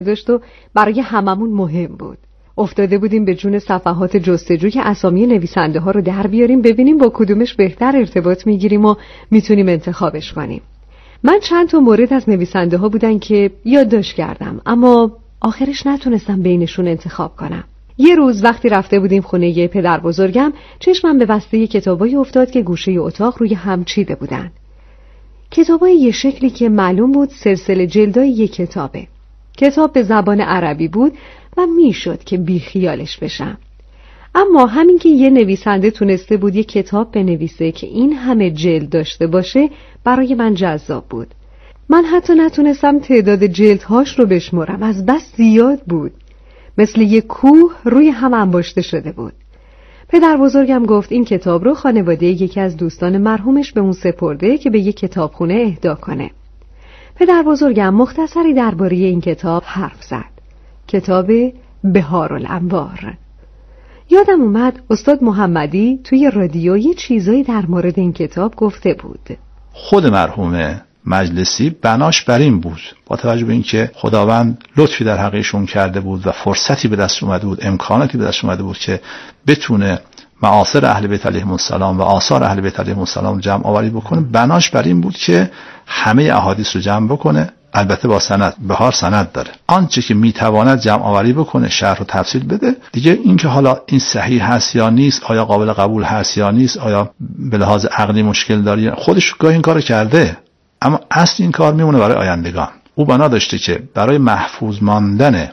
داشت و برای هممون مهم بود. افتاده بودیم به جون صفحات جستجوی اسامی نویسنده ها رو در بیاریم ببینیم با کدومش بهتر ارتباط میگیریم و میتونیم انتخابش کنیم. من چند تا مورد از نویسنده ها بودن که یادداشت کردم اما آخرش نتونستم بینشون انتخاب کنم. یه روز وقتی رفته بودیم خونه پدر بزرگم چشمم به بسته کتابایی افتاد که گوشه اتاق روی هم چیده بودن. کتابای یه شکلی که معلوم بود سلسله جلدای یک کتابه. کتاب به زبان عربی بود و میشد که بیخیالش بشم. اما همین که یه نویسنده تونسته بود یه کتاب بنویسه که این همه جلد داشته باشه برای من جذاب بود. من حتی نتونستم تعداد جلدهاش رو بشمرم، از بس زیاد بود. مثل یه کوه روی هم انباشته شده بود. پدر بزرگم گفت این کتاب رو خانواده یکی از دوستان مرحومش به اون سپرده که به یه کتابخونه اهدا کنه. پدر بزرگم مختصری درباره این کتاب حرف زد. کتاب بهارالانوار. یادم اومد استاد محمدی توی رادیو یه چیزایی در مورد این کتاب گفته بود. خود مرحوم مجلسی بناش بر این بود، با توجه به اینکه خداوند لطفی در حقشون کرده بود و فرصتی به دست اومده بود، امکاناتی به دست اومده بود که بتونه معاصر اهل بیت علیهم السلام و آثار اهل بیت علیهم السلام جمع آوری بکنه. بناش بر این بود که همه احادیث رو جمع بکنه، البته با سند. بهار سند داره، آنچه که میتواند جمع آوری بکنه، شرح و تفصیل بده. دیگه اینکه حالا این صحیح هست یا نیست، آیا قابل قبول هست یا نیست، آیا به لحاظ عقلی مشکل داره، خودش گاهی این کارو کرده، اما اصل این کار میمونه برای آیندگان. او بنا داشته که برای محفوظ ماندن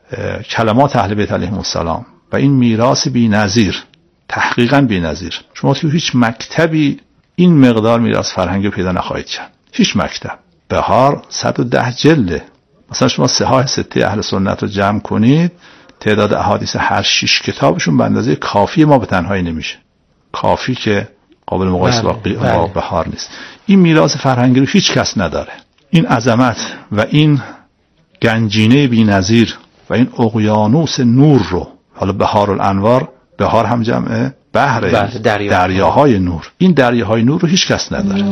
کلمات اهل بیت علیهم السلام و این میراث بی‌نظیر، تحقیقاً بی‌نظیر، شما تو هیچ مکتبی این مقدار میراث فرهنگی پیدا نخواهید کرد. هیچ مکتب. بهار 110 جلده. مثلا شما صحاح سته اهل سنت رو جمع کنید، تعداد احادیث هر 6 کتابشون به اندازه کافی ما به تنهایی نمیشه. کافی که قابل مقایسه با بهار نیست. این میراث فرهنگی رو هیچ کس نداره. این عظمت و این گنجینه بی‌نظیر و این اقیانوس نور رو، حالا بهارالانوار، بهار هم جمعه بحر، دریاهای نور، این دریاهای نور رو هیچ کس نداره.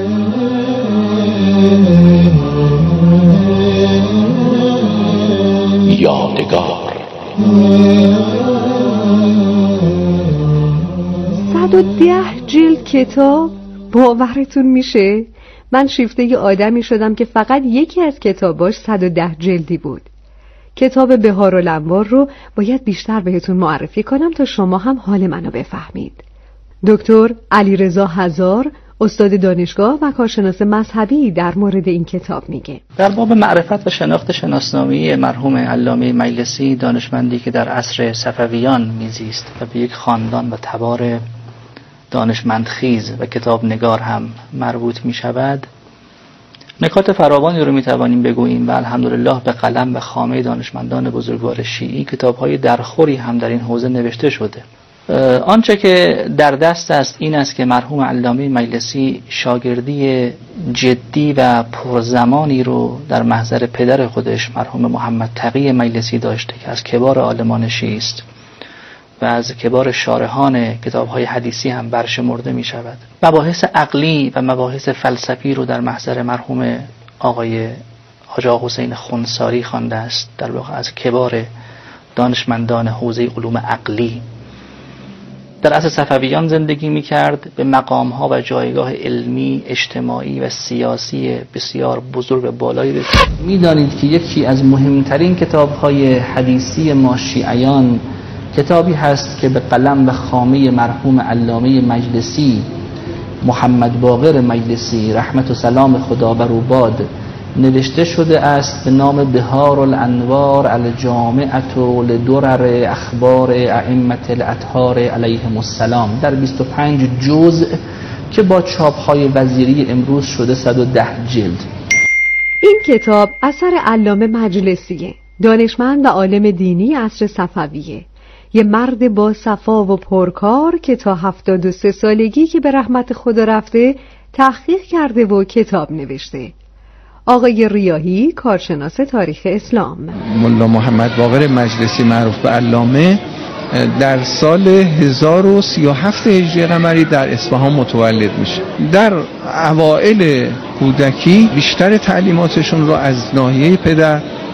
یادگار 110 جلد کتاب، باورتون میشه؟ من شیفته ی آدمی شدم که فقط یکی از کتاباش 110 جلدی بود. کتاب بهارالانوار رو باید بیشتر بهتون معرفی کنم تا شما هم حال منو بفهمید. دکتر علیرضا هزار، استاد دانشگاه و کارشناس مذهبی، در مورد این کتاب میگه. در باب معرفت و شناخت شناسنامه‌ای مرحوم علامه مجلسی، دانشمندی که در عصر صفویان میزیست و به یک خاندان و تبار دانشمندخیز و کتاب نگار هم مربوط می شود، نکات فراوانی رو می توانیم بگوییم و الحمدلله به قلم و خامه دانشمندان بزرگوار شیعی کتاب‌های درخوری هم در این حوزه نوشته شده. آنچه که در دست است این است که مرحوم علامه مجلسی شاگردی جدی و پرزمانی رو در محضر پدر خودش مرحوم محمد تقی مجلسی داشته که از کبار عالمان شیعی است و از کبار شارحان کتاب‌های حدیثی هم برشمرده می شود. مباحث عقلی و مباحث فلسفی رو در محضر مرحوم آقای حاج آقا حسین خنثاری خوانده است، در واقع از کبار دانشمندان حوزه علوم عقلی. در عصر صفویان زندگی می کرد، به مقام‌ها و جایگاه علمی، اجتماعی و سیاسی بسیار بزرگ و بالایی رسید. می دانید که یکی از مهمترین کتاب‌های حدیثی ما شیعیان کتابی هست که به قلم و خامه مرحوم علامه مجلسی محمد باقر مجلسی رحمت و سلام خدا بر او باد نوشته شده است به نام بهارالانوار الجامعة لدرر اخبار ائمة الاطهار علیهم السلام، در 25 جزء که با چاپ‌های وزیری امروز شده 110 جلد. این کتاب اثر علامه مجلسیه، دانشمند و عالم دینی عصر صفویه، یه مرد با صفا و پرکار که تا 73 سالگی که به رحمت خدا رفته تحقیق کرده و کتاب نوشته. آقای ریاحی، کارشناس تاریخ اسلام. ملا محمد باقر مجلسی معروف به علامه در سال 1037 هجری قمری در اصفهان متولد میشه. در اوائل کودکی بیشتر تعلیماتشون رو از ناحیه پدر،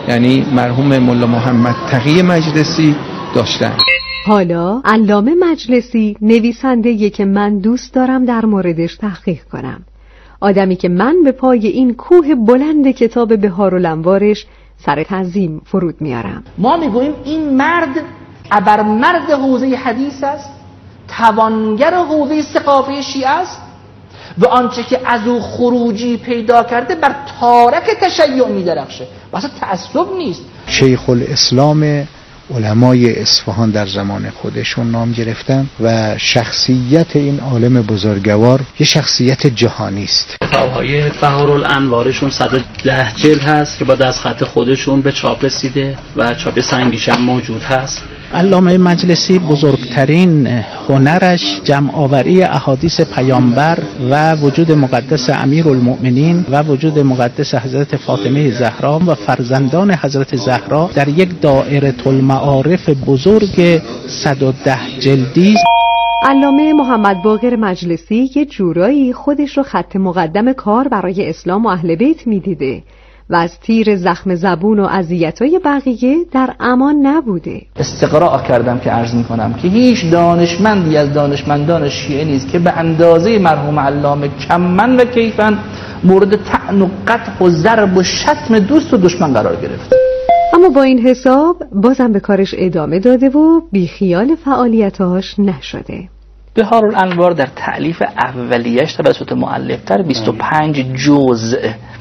یعنی مرحوم ملا محمد تقی مجلسی داشتن. حالا علامه مجلسی نویسنده‌ای که من دوست دارم در موردش تحقیق کنم. آدمی که من به پای این کوه بلند کتاب بهارالانوارش سر تعظیم فرود میارم. ما میگوییم این مرد ابرمرد حوزه حدیث است، توانگر حوزه ثقافه شیعه است و آنچه که از او خروجی پیدا کرده بر تارک تشیع می‌درخشه. واسه تعصب نیست. شیخ الاسلام علمای اصفهان در زمان خودشون نام گرفتن و شخصیت این عالم بزرگوار یه شخصیت جهانی است. کتاب‌های بهارالانوارشون 110 جلد هست که با دست خط خودشون به چاپ رسیده و چاپ سنگیش هم موجود هست. علامه مجلسی بزرگترین هنرش جمع آوری احادیث پیامبر و وجود مقدس امیرالمؤمنین و وجود مقدس حضرت فاطمه زهرا و فرزندان حضرت زهرا در یک دایره المعارف بزرگ 110 جلدی. علامه محمد باقر مجلسی یه جورایی خودش رو خط مقدم کار برای اسلام و اهل بیت میدیده و از تیر زخم زبون و اذیت‌های بقیه در امان نبوده. استقراء کردم که عرض می‌کنم که هیچ دانشمندی از دانشمندان شیعه نیست که به اندازه مرحوم علامه کمن و کیفن مورد طعن و قدح و ضرب و شتم دوست و دشمن قرار گرفت. اما با این حساب بازم به کارش ادامه داده و بیخیال فعالیتاش نشده. بهارالانوار در تألیف اولیش توسط مؤلف در 25 جزء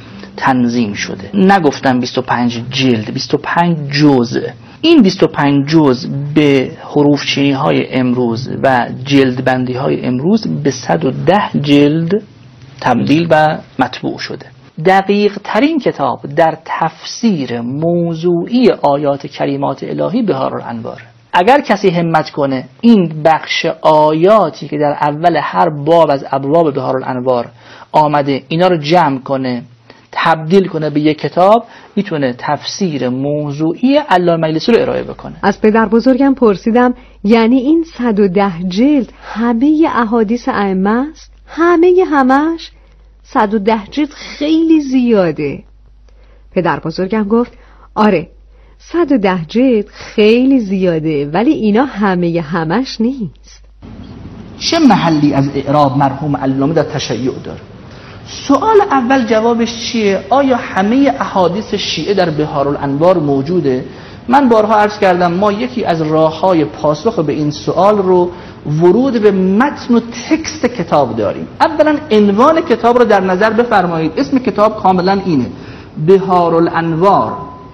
تنظیم شده. نگفتم 25 جلد، 25 جزء. این 25 جزء به حروف چینی های امروز و جلد بندی های امروز به 110 جلد تبدیل و مطبوع شده. دقیق ترین کتاب در تفسیر موضوعی آیات کریمات الهی بهارالانوار. اگر کسی همت کنه این بخش آیاتی که در اول هر باب از ابواب بهارالانوار آمده اینا رو جمع کنه، تبدیل کنه به یک کتاب، میتونه تفسیر موضوعی علامه مجلسی رو ارائه بکنه. از پدر بزرگم پرسیدم یعنی این 110 جلد همه احادیث ائمه است؟ همش؟ 110 جلد خیلی زیاده. پدر بزرگم گفت آره 110 جلد خیلی زیاده ولی اینا همش نیست. چه محلی از اعراب مرحوم علامه در تشیع داره؟ سوال اول جوابش چیه؟ آیا همه احادیث شیعه در بهارالانوار موجوده؟ من بارها عرض کردم ما یکی از راه‌های پاسخ به این سوال رو ورود به متن و تکست کتاب داریم. اولا عنوان کتاب رو در نظر بفرمایید. اسم کتاب کاملا اینه: بهارالانوار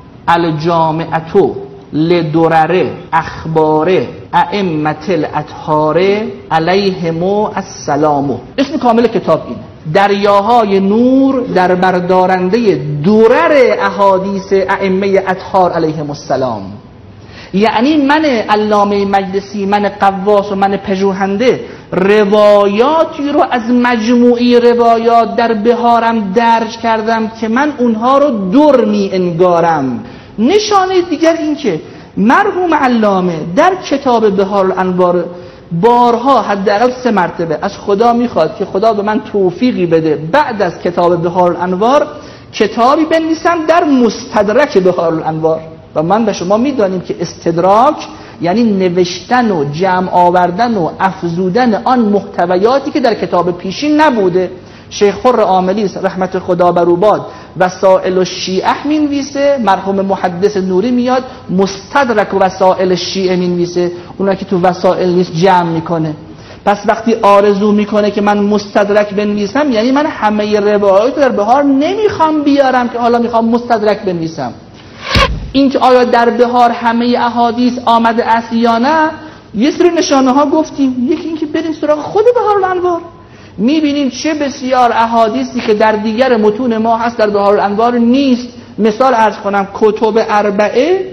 الجامعه لدرر اخبار ائمه الاطهار علیهم السلام. اسم کامل کتاب اینه: دریاهای نور در بردارنده درر احادیث ائمه اطهار علیهم السلام. یعنی من علامه مجلسی، من قواس و من پژوهنده روایاتی رو از مجموعی روایات در بهارم درج کردم که من اونها رو در می انگارم. نشانه دیگر این که مرحوم علامه در کتاب بهارالانوار بارها حداقل 3 مرتبه از خدا میخواد که خدا به من توفیقی بده بعد از کتاب بهارالانوار کتابی بنویسم در مستدرک بهارالانوار. و من به شما میدانیم که استدراک یعنی نوشتن و جمع آوردن و افزودن آن محتویاتی که در کتاب پیشین نبوده. شیخ خر عاملی رحمت خدا بر او باد وسائل الشیعه مینویسه، مرحوم محدث نوری میاد مستدرک وسائل الشیعه مینویسه، اونا که تو وسائل نیست جمع میکنه. پس وقتی آرزو میکنه که من مستدرک بنویسم یعنی من همه روایات در بهار نمیخوام بیارم که حالا میخوام مستدرک بنویسم. این که آیا در بهار همه احادیث آمده است یا نه، یه سری نشانه ها گفتیم. یکی این که بریم سراغ خود بهارالانوار، میبینیم چه بسیار احادیثی که در دیگر متون ما هست در بهارالانوار نیست. مثال عرض کنم کتب اربعه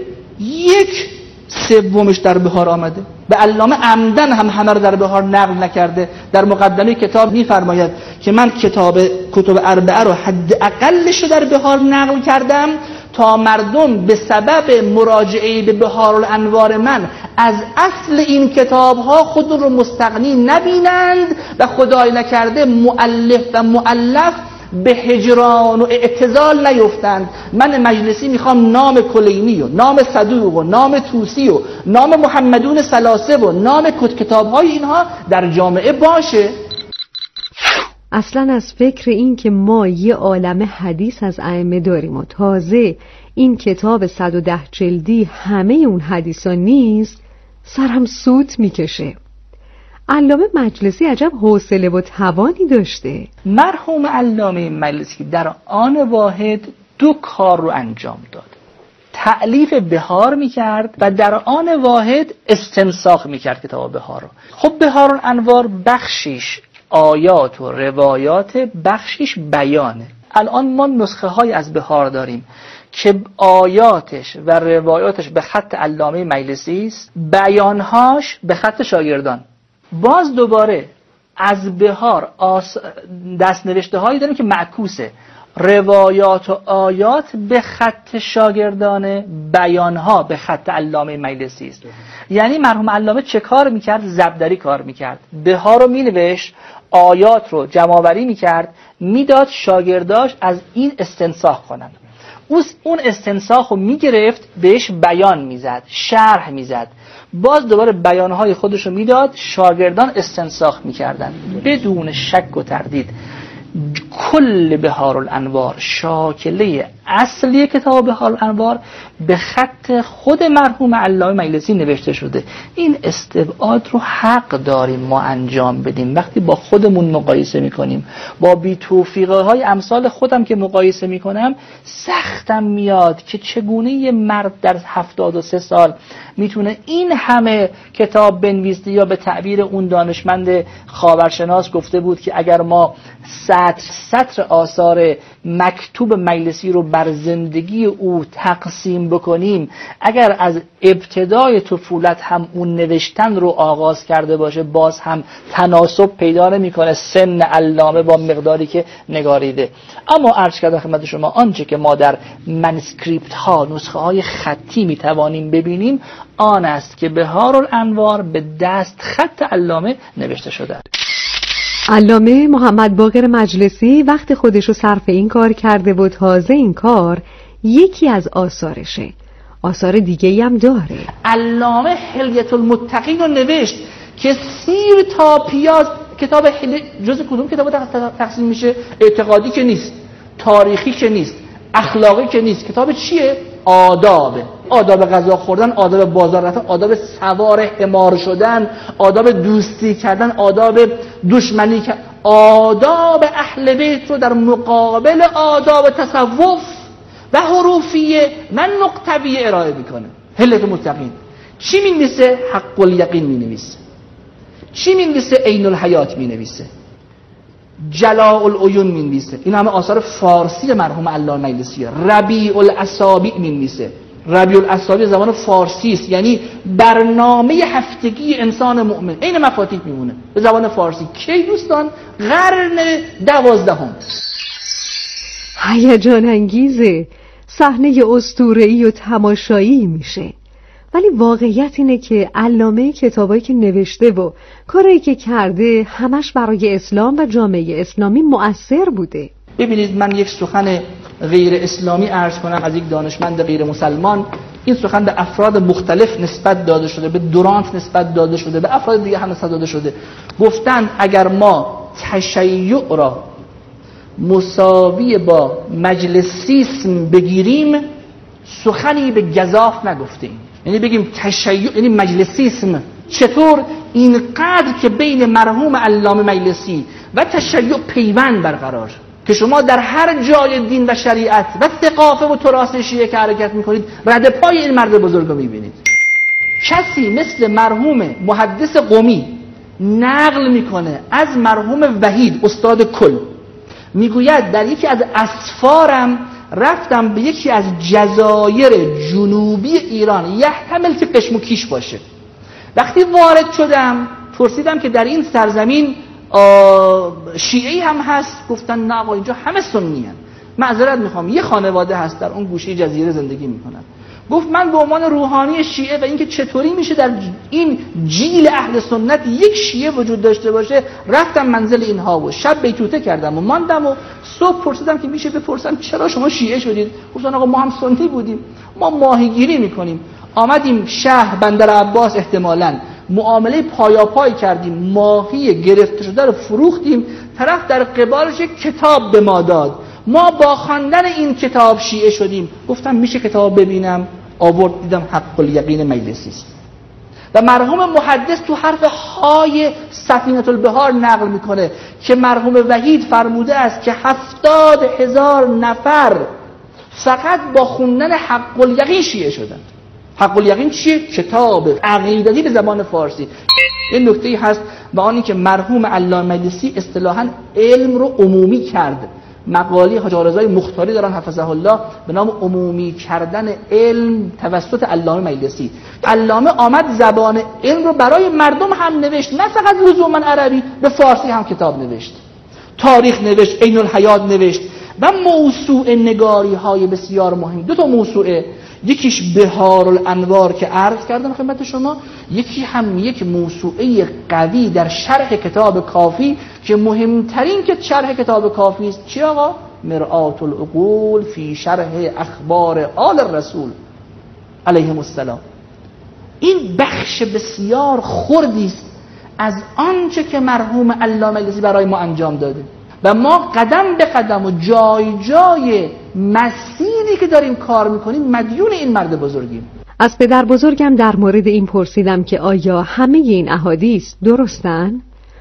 1/3 در بهار آمده. به علامه عمدن هم همه رو در بهار نقل نکرده. در مقدمه کتاب میفرماید که من کتب اربعه رو حداقلش رو در بهار نقل کردم تا مردم به سبب مراجعه به بهارالانوار من از اصل این کتاب‌ها خود رو مستغنی نبینند و خدای نکرده مؤلف و مؤلف به هجران و اعتزال نیفتند. من مجلسی میخوام نام کلینی و نام صدوق و نام توسی و نام محمدون ثلاثه و نام کتاب‌های اینها در جامعه باشه. اصلا از فکر این که ما یه عالمه حدیث از ائمه داریم و تازه این کتاب 110 جلدی همه اون حدیثا نیست، سرم سوت میکشه. علامه مجلسی عجب حوصله و توانی داشته. مرحوم علامه مجلسی در آن واحد 2 کار رو انجام داد. تألیف بهار میکرد و در آن واحد استنساخ میکرد کتاب بهار رو. خب بهارالانوار بخشیش آیات و روایات، بخشیش بیانه. الان ما نسخه های از بهار داریم که آیاتش و روایاتش به خط علامه مجلسی است، بیانهاش به خط شاگردان. باز دوباره از بهار دستنوشته هایی داریم که معکوسه، روایات و آیات به خط شاگردانه، بیانها به خط علامه مجلسی است. یعنی مرحوم علامه چه کار میکرد؟ زبدری کار میکرد، بهار رو مینوشت، آیات رو جمع‌آوری میکرد، میداد شاگرداش از این استنساخ کنن. اون استنساخ رو میگرفت، بهش بیان میزد، شرح میزد، باز دوباره بیانهای خودش رو میداد، شاگردان استنساخ میکردن. بدون شک و تردید کل بهارالانوار، شاکله اصلی کتاب بهارالانوار به خط خود مرحوم علامه مجلسی نوشته شده. این استبعاد رو حق داریم ما انجام بدیم. وقتی با خودمون مقایسه میکنیم، با بی توفیقه های امثال خودم که مقایسه میکنم، سختم میاد که چگونه یه مرد در 73 سال میتونه این همه کتاب بنویسه. یا به تعبیر اون دانشمند خاورشناس گفته بود که اگر ما سطر آثار مکتوب مجلسی رو بر زندگی او تقسیم بکنیم، اگر از ابتدای طفولت هم اون نوشتن رو آغاز کرده باشه، باز هم تناسب پیدا نمی‌کنه سن علامه با مقداری که نگاریده. اما عرض کردم خدمت شما آنچه که ما در منسکریپت ها، نسخه های خطی میتوانیم ببینیم آن است که بهارالانوار به دست خط علامه نوشته شده. علامه محمد باقر مجلسی وقت خودشو صرف این کار کرده و تازه این کار یکی از آثارشه. آثار دیگه‌ای هم داره. علامه حلیة المتقین رو نوشت که سیر تا پیاز. کتاب جز کدوم کتاب تقسیم میشه؟ اعتقادی که نیست، تاریخی که نیست، اخلاقی که نیست. کتاب چیه؟ آداب غذا خوردن، آداب بازار رفتن، آداب سوار حمار شدن، آداب دوستی کردن، آداب دشمنی کردن، آداب اهل بیت رو در مقابل آداب تصوف و حروفیه و نقطویه ارائه میکنه. حلیة المتقین چی می‌نویسه؟ حق الیقین می‌نویسه. چی می‌نویسه؟ عین الحیات می‌نویسه. جلاء العیون می‌نویسه. این همه آثار فارسی مرحوم علامه مجلسیه. ربیع الاصابع می‌نویسه. ربیع الاصابع زبان فارسی است، یعنی برنامه هفتگی انسان مؤمن. این مفاتیح میمونه به زبان فارسی. کی دوستان؟ قرن 12. هیجان انگیزه، صحنه اسطوره‌ای و تماشایی میشه. ولی واقعیت اینه که علامه کتابایی که نوشته و کارایی که کرده همش برای اسلام و جامعه اسلامی مؤثر بوده. ببینید من یک سخن غیر اسلامی عرض کنم از یک دانشمند غیر مسلمان. این سخن به افراد مختلف نسبت داده شده، به دورانت نسبت داده شده، به افراد دیگه هم نسبت داده شده. گفتند اگر ما تشیع را مساوی با مجلسیسم بگیریم سخنی به گزاف نگفتیم. یعنی بگیم تشیع یعنی مجلسیسم. چطور؟ اینقدر که بین مرحوم علامه مجلسی و تشیع پیوند برقرار که شما در هر جای دین و شریعت و ثقافه و تراث شیعه که حرکت میکنید رد پای این مرد بزرگ رو میبینید. کسی مثل مرحوم محدث قمی نقل میکنه از مرحوم وحید استاد کل، میگوید در یکی از اسفارم رفتم به یکی از جزایر جنوبی ایران، یحتمل که پشموکیش باشه. وقتی وارد شدم پرسیدم که در این سرزمین شیعی هم هست؟ گفتن نه آقا اینجا همه سنی هست. معذرت میخوام یه خانواده هست در اون گوشه جزیره زندگی میکنن. گفت من به عنوان روحانی شیعه و اینکه چطوری میشه در این جیل اهل سنت یک شیعه وجود داشته باشه، رفتم منزل اینها و شب بیتوته کردم و ماندم و صبح پرسیدم که میشه بپرسم چرا شما شیعه شدید؟ گفتن آقا ما هم سنی بودیم، ما ماهیگیری میکنیم، آمدیم شهر بندر عباس، احتمالاً معامله پایاپای کردیم، ماهی گرفته شده رو فروختیم، طرف در قبالش یک کتاب به ما داد، ما با خواندن این کتاب شیعه شدیم. گفتم میشه کتاب ببینم؟ آورد، دیدم حق الیقین مجلسی است و مرحوم محدث تو حرف های سفینة البحار نقل میکنه که مرحوم وحید فرموده است که 70,000 نفر فقط با خوندن حق الیقین شیعه شدند. حق الیقین چیه؟ کتاب عقیدتی به زبان فارسی. این نکته‌ای هست و آنی که مرحوم علامه مجلسی اصطلاحاً علم رو عمومی کرد. مقاله حاج آقا مختاری دارن حفظه الله به نام عمومی کردن علم توسط علامه مجلسی. علامه آمد زبان علم رو برای مردم هم نوشت، نه فقط لزوما عربی، به فارسی هم کتاب نوشت، تاریخ نوشت، عین الحیات نوشت و موسوعه نگاری های بسیار مهم. دو تا موسوعه، یکیش بهار الانوار که عرض کردم خدمت شما، یکی هم یک موسوعه قوی در شرح کتاب کافی که مهمترین که شرح کتاب کافی است چی آقا؟ مرآت العقول فی شرح اخبار آل الرسول علیهم السلام. این بخش بسیار خردی است از آنچه که مرحوم علامه مجلسی برای ما انجام داده و ما قدم به قدم و جای جای مسیری که داریم کار میکنیم مدیون این مرد بزرگیم. از پدر بزرگم در مورد این پرسیدم که آیا همه این احادیث درستن؟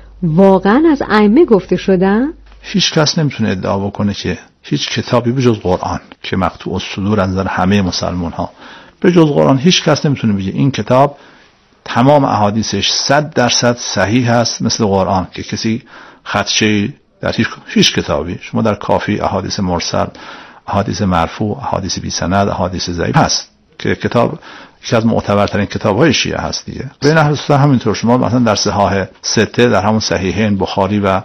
واقعا از ائمه گفته شدن؟ هیچ کس نمیتونه ادعا بکنه که هیچ کتابی به جز قرآن که مقطوع الصدور از نظر همه مسلمان ها، به جز قرآن هیچ کس نمیتونه بگه این کتاب تمام احادیثش 100% صحیح هست مثل قرآن که کسی خدشه‌ای در هیچ کتابی. شما در کافی احادیث مرسل، احادیث مرفوع، احادیث بی سند، احادیث ضعیف هست که کتاب یکی از معتبرترین کتاب‌های شیعه هست دیگه. بین اهل سنت همینطور. شما مثلا در صحاح سته، در همون صحیحین بخاری و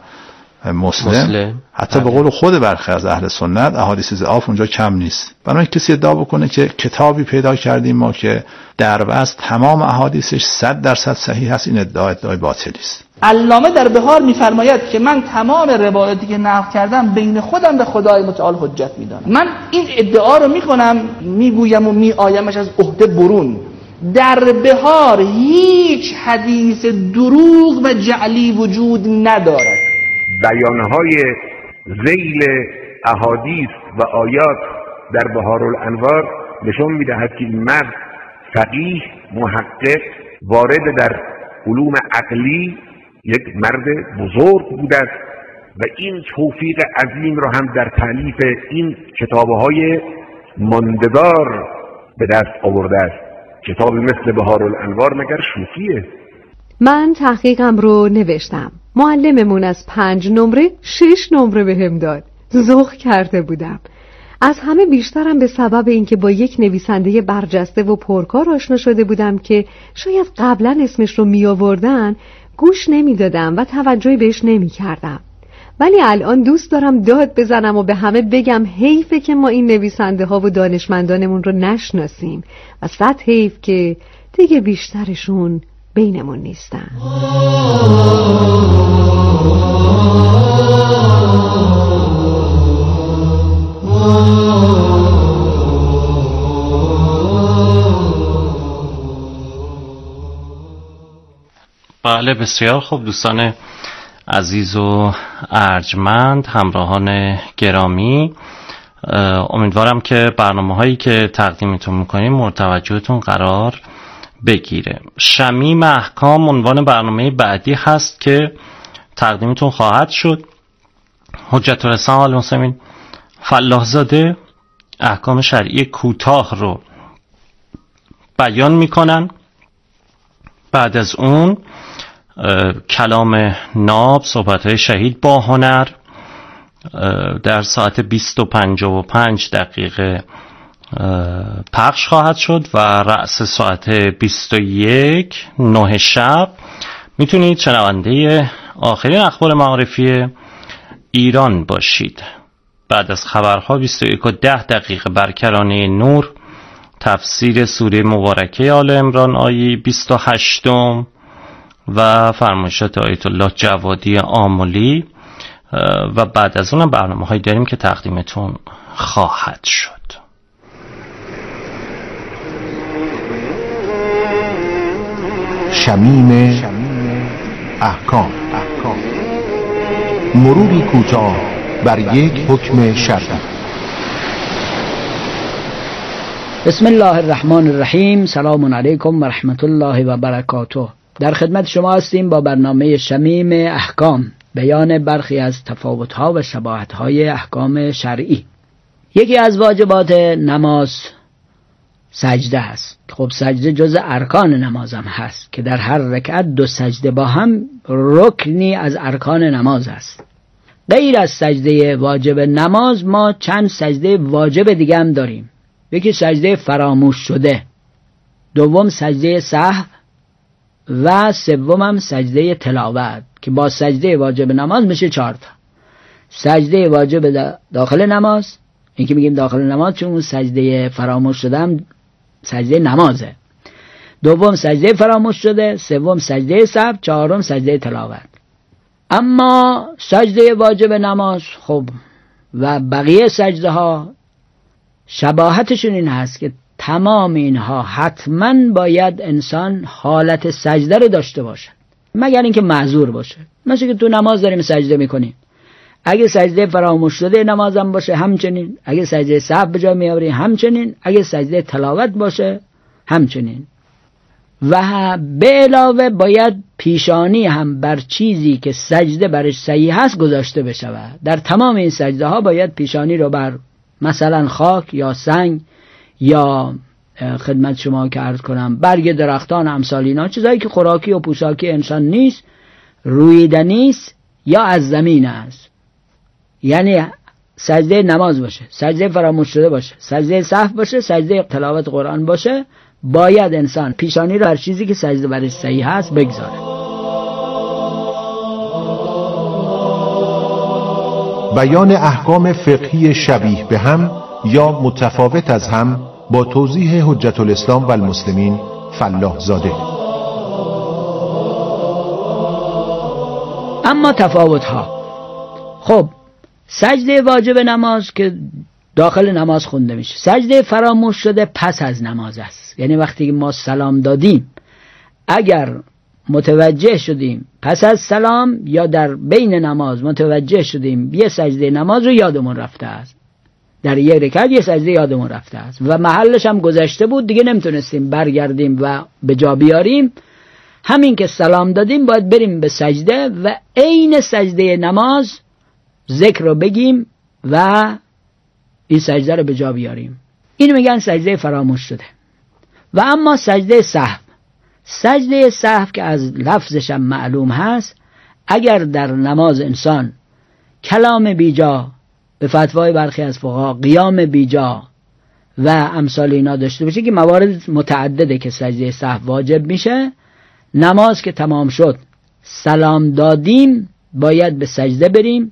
مسلم. حتی به قول خود برخی از اهل سنت احادیث ضعیف اونجا کم نیست. بنابراین کسی ادعا بکنه که کتابی پیدا کردیم ما که در وسط تمام احادیثش 100% صحیح هست، این ادعای باطلی است. علامه در بهار میفرماید که من تمام روایاتی که نقل کردم بین خودم به خدای متعال حجت میدانم. من این ادعا رو میکنم، میگویم و میآیمش از عهده برون. در بهار هیچ حدیث دروغ و جعلی وجود ندارد. بیانهای ذیل احادیث و آیات در بهار الانوار نشون میدهد که این مرد فقیه، محقق، وارد در علوم عقلی، یک مرد بزرگ بوده است و این توفیق عظیم را هم در تألیف این کتاب‌های ماندگار به دست آورده است. کتابی مثل بهار الانوار مگر شوخیه؟ من تحقیقم رو نوشتم. معلممون از 5 نمره 6 نمره بهم داد. ذوق کرده بودم. از همه بیشترم به سبب اینکه با یک نویسنده برجسته و پرکار آشنا شده بودم که شاید قبلا اسمش رو می آوردن گوش نمی دادم و توجهی بهش نمی کردم. ولی الان دوست دارم داد بزنم و به همه بگم حیفه که ما این نویسنده ها و دانشمندانمون رو نشناسیم و صد حیف که دیگه بیشترشون بینمون نیستن. بله، بسیار خوب دوستان عزیز و ارجمند، همراهان گرامی، امیدوارم که برنامه‌هایی که تقدیمتون می‌کنیم مورد توجهتون قرار بگیره. شمیم احکام عنوان برنامه بعدی هست که تقدیمتون خواهد شد. حجت الاسلام المسلمین فلاحزاده احکام شرعی کوتاه رو بیان میکنن. بعد از اون کلام ناب، صحبت‌های شهید با هنر در ساعت 20:55 پخش خواهد شد و رأس ساعت 21 9 شب میتونید شنونده آخرین اخبار معارفی ایران باشید. بعد از خبرها 21:10 بر کرانه نور تفسیر سوره مبارکه آل عمران آیه 28 و فرمایشات آیت الله جوادی آملی و بعد از اونم برنامه‌هایی داریم که تقدیمتون خواهد شد. شمیم احکام، مروری کوتاه بر یک حکم شرعی. بسم الله الرحمن الرحیم. سلام علیکم و رحمت الله و برکاته. در خدمت شما هستیم با برنامه شمیم احکام، بیان برخی از تفاوت‌ها و شباهت‌های احکام شرعی. یکی از واجبات نماز سجده است. خب سجده جز ارکان نماز هم هست که در هر رکعت 2 سجده با هم رکنی از ارکان نماز است. غیر از سجده واجب نماز ما چند سجده واجب دیگه هم داریم. یکی سجده فراموش شده، دوم سجده سهو و سوم هم سجده تلاوت که با سجده واجب نماز میشه 4 تا. سجده واجب داخل نماز، این که میگیم داخل نماز چون اون سجده فراموش شده هم سجده نمازه، دوم سجده فراموش شده، سوم سجده سهو، چهارم سجده تلاوت. اما سجده واجب نماز خب و بقیه سجده ها شباهتشون این هست که تمام اینها حتما باید انسان حالت سجده رو داشته باشه، مگر اینکه معذور باشه. مثل که تو نماز داریم سجده میکنیم، اگه سجده فراموش شده نمازم باشه همچنین، اگه سجده سهو به جای میآوری همچنین، اگه سجده تلاوت باشه همچنین. و به علاوه باید پیشانی هم بر چیزی که سجده برش صحیح هست گذاشته بشه. در تمام این سجده ها باید پیشانی رو بر مثلا خاک یا سنگ یا خدمت شما که عرض کنم برگ درختان امثال اینا، چیزایی که خوراکی و پوشاکی انسان نیست، رویدنی است یا از زمین است. یعنی سجده نماز باشه، سجده فراموش شده باشه، سجده سهو باشه، سجده تلاوت قرآن باشه، باید انسان پیشانی رو بر چیزی که سجده برش صحیح هست بگذاره. بیان احکام فقهی شبیه به هم یا متفاوت از هم با توضیح حجت الاسلام و المسلمین فلاح زاده. اما تفاوت ها، خب سجده واجب نماز که داخل نماز خونده میشه، سجده فراموش شده پس از نماز است. یعنی وقتی ما سلام دادیم اگر متوجه شدیم پس از سلام یا در بین نماز متوجه شدیم یه سجده نماز رو یادمون رفته است، در یک رکعت یه سجده یادمون رفته است و محلش هم گذشته بود، دیگه نمیتونستیم برگردیم و به جا بیاریم، همین که سلام دادیم باید بریم به سجده و عین سجده نماز ذکر رو بگیم و این سجده رو به جا بیاریم. اینو میگن سجده فراموش شده. و اما سجده سهو، سجده سهو که از لفظش هم معلوم هست، اگر در نماز انسان کلام بیجا، به فتوای برخی از فقها قیام بیجا و امثال اینا داشته باشه که موارد متعدده که سجده سهو واجب میشه، نماز که تمام شد سلام دادیم باید به سجده بریم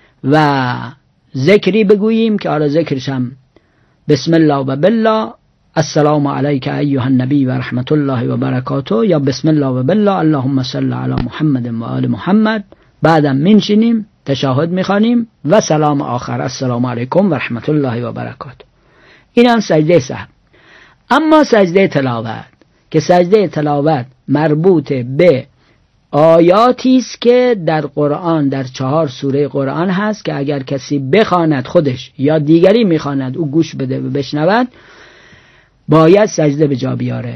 و ذکری بگوییم که آره ذکرش هم بسم الله و بالله، السلام علیک ایها النبی و رحمت الله و برکاته، یا بسم الله و بالله اللهم صل علی محمد و آل محمد. بعدم منشینیم تشهد میخوانیم و سلام آخر السلام علیکم و رحمت الله و برکاته. این هم سجده سهو. اما سجده تلاوت که سجده تلاوت مربوط به آیاتی است که در قرآن در 4 سوره قرآن هست که اگر کسی بخواند خودش یا دیگری میخواند او گوش بده و بشنود باید سجده به جا بیاره،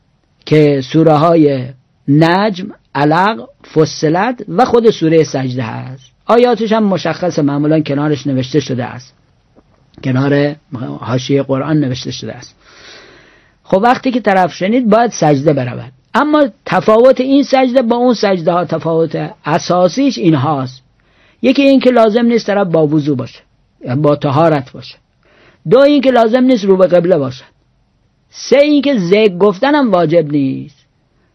که سوره های نجم، علق، فصلت و خود سوره سجده هست. آیاتش هم مشخص، معمولا کنارش نوشته شده است، کنار حاشیه قرآن نوشته شده است. خب وقتی که طرف شنید باید سجده برود. اما تفاوت این سجده با اون سجده ها، تفاوت اساسیش این هاست: یکی این که لازم نیست طرف با وضو باشه یا با طهارت باشه، 2 این که لازم نیست رو به قبله باشه، 3 این که ذکر گفتن هم واجب نیست،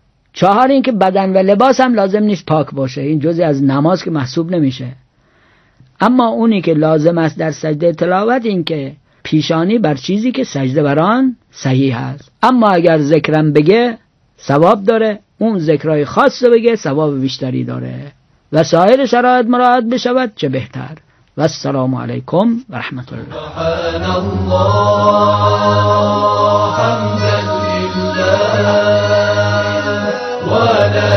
4 این که بدن و لباس هم لازم نیست پاک باشه، این جزئی از نماز که محسوب نمیشه. اما اونی که لازم است در سجده تلاوت این که پیشانی بر چیزی که سجده بر آن صحیح است. اما اگر ذکرم بگه ثواب داره، اون ذکرای خاص بگه ثواب بیشتری داره و سایر شرایط مراعات بشود چه بهتر. و السلام علیکم و رحمت الله. سبحان الله حمدا لله و لا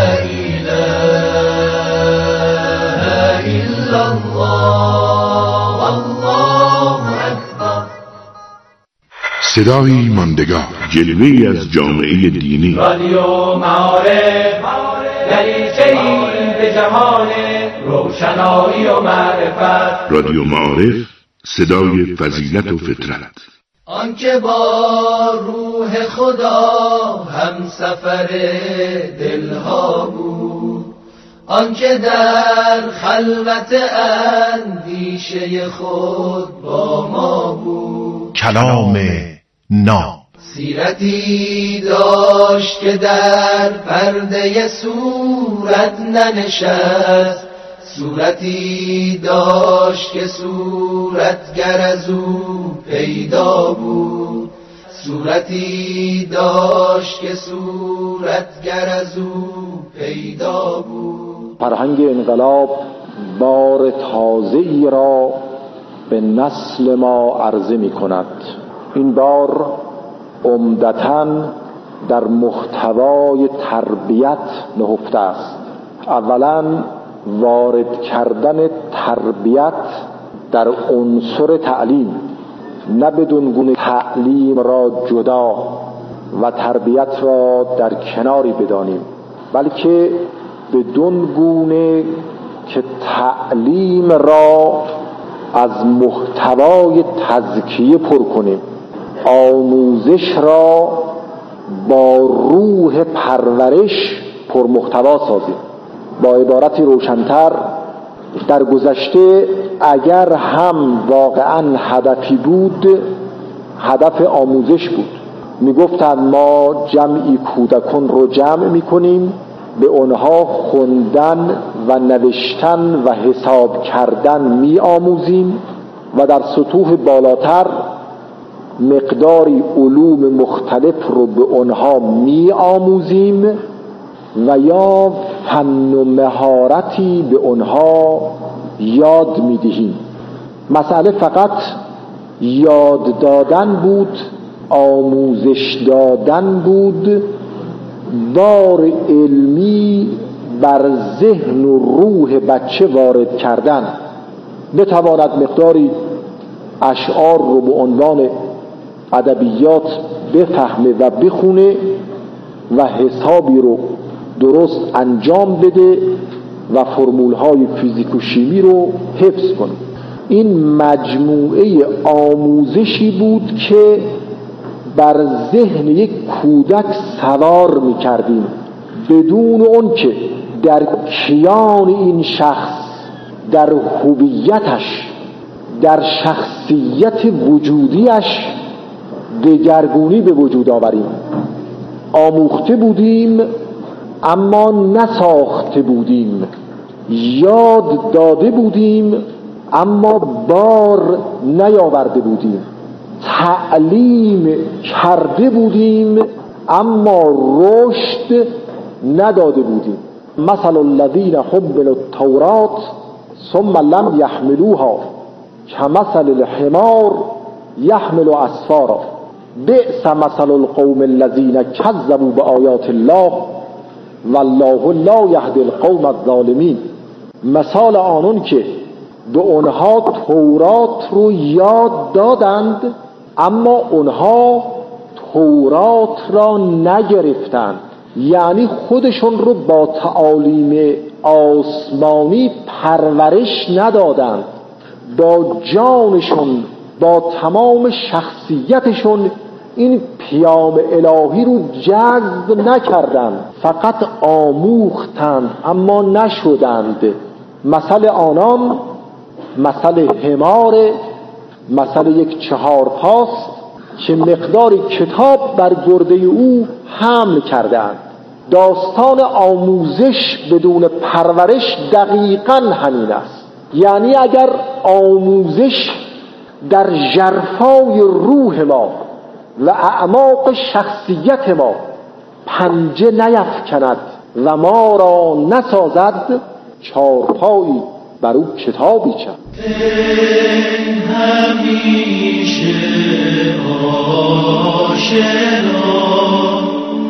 اله الا الله والله اکبر. صدایی ماندگار، جلوه‌ای از جامعه دینی. رادیو معارف، دریچه‌ای به جهان روشنایی و معرفت. رادیو معارف، صدای فضیلت و فطرت. آنکه با روح خدا هم سفر دلها بود، آنکه در خلوت اندیشه خود با ما بود. کلام ناب، سیرتی داشت که در پرده صورت ننشست، صورتی داشت که صورتگر از او پیدا بود، صورتی داشت که صورتگر از او پیدا بود. فرهنگ انقلاب بار تازه‌ای را به نسل ما عرضه می کند. این بار عمدتاً در محتوای تربیت نهفته است. اولاً وارد کردن تربیت در عنصر تعلیم، نه بدون گونه تعلیم را جدا و تربیت را در کناری بدانیم، بلکه بدون گونه که تعلیم را از محتوای تزکیه پر کنیم، آموزش را با روح پرورش پر محتوا سازیم. با عبارتی روشن‌تر، در گذشته اگر هم واقعاً هدفی بود، هدف آموزش بود. میگفتند ما جمعی کودکان رو جمع میکنیم، به اونها خوندن و نوشتن و حساب کردن می آموزیم و در سطوح بالاتر مقداری علوم مختلف رو به اونها می آموزیم و یا فن و مهارتی به اونها یاد می دهیم. مسئله فقط یاد دادن بود، آموزش دادن بود، بار علمی بر ذهن و روح بچه وارد کردن. بتواند مقداری اشعار رو به عنوان ادبیات بفهمه و بخونه و حسابی رو درست انجام بده و فرمولهای فیزیک و شیمی رو حفظ کنه. این مجموعه آموزشی بود که بر ذهن یک کودک سوار می کردیم بدون اون که در کیان این شخص، در هویتش، در شخصیت وجودیش دگرگونی به وجود آوریم. آموخته بودیم اما نساخته بودیم، یاد داده بودیم اما بار نیاورده بودیم، تعلیم کرده بودیم اما رشد نداده بودیم. مثل الذین حملوا التوراة ثم لم یحملوها کمثل الحمار یحمل اسفارا بئس مثل القوم الذین کذبوا بآیات الله والله لا یهدی القوم الظالمین. مثال آنون که به اونها تورات رو یاد دادند اما اونها تورات را نگرفتند، یعنی خودشون رو با تعالیم آسمانی پرورش ندادند، با جانشون، با تمام شخصیتشون این پیام الهی رو جذب نکردند، فقط آموختند اما نشدند. مثل آنان مثل حمار، مثل یک چهارپاست که مقداری کتاب بر گرده او حمل کردند. داستان آموزش بدون پرورش دقیقاً همین است. یعنی اگر آموزش در ژرفای روح ما و اعماق شخصیت ما پنجه نیفکند و ما را نسازد چارپایی بر او کتابی چند. همیشه آشنا